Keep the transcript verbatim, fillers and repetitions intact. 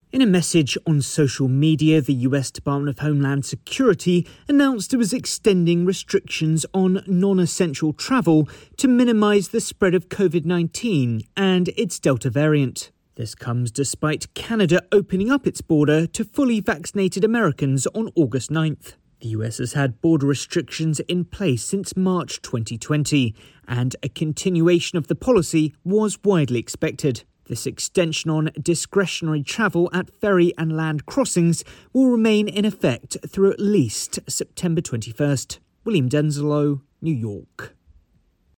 In a message on social media, the U S Department of Homeland Security announced it was extending restrictions on non-essential travel to minimise the spread of covid nineteen and its Delta variant. This comes despite Canada opening up its border to fully vaccinated Americans on August ninth. The U S has had border restrictions in place since March twenty twenty, and a continuation of the policy was widely expected. This extension on discretionary travel at ferry and land crossings will remain in effect through at least September twenty-first. William Denzelo, New York.